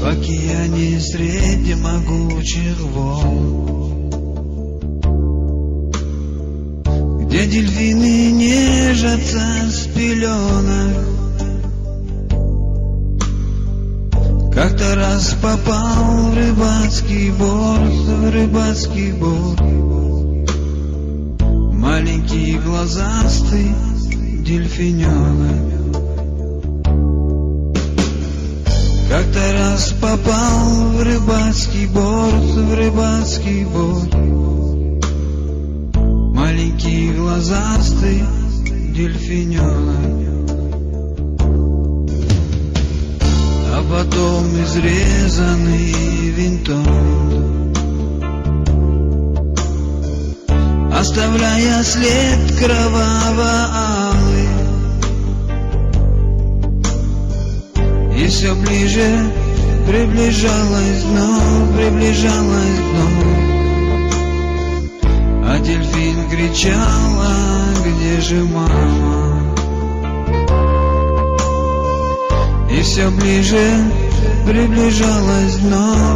океане среди могучих волн, где дельфины нежатся с пеленок. Как-то раз попал в рыбацкий борт, маленький глазастый дельфиненок. Как-то раз попал в рыбацкий борт, маленький глазастый дельфиненок. А потом изрезанный винтом, оставляя след кроваво-алый, и все ближе приближалось дно, а дельфин кричала: где же мама? И все ближе приближалось дно,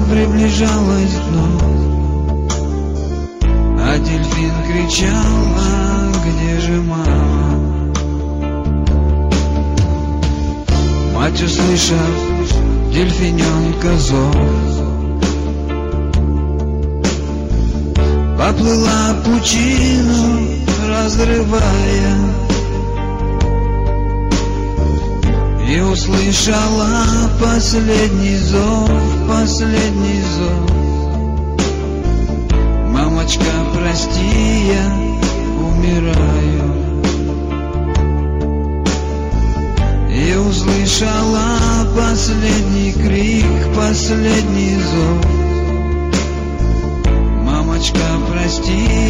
а дельфин кричала: где же мама? Мать, услышав дельфиненка зов, поплыла пучину, разрывая, и услышала последний зов. Мамочка, прости, я умираю. И услышала последний крик, последний зов. Мамочка, прости,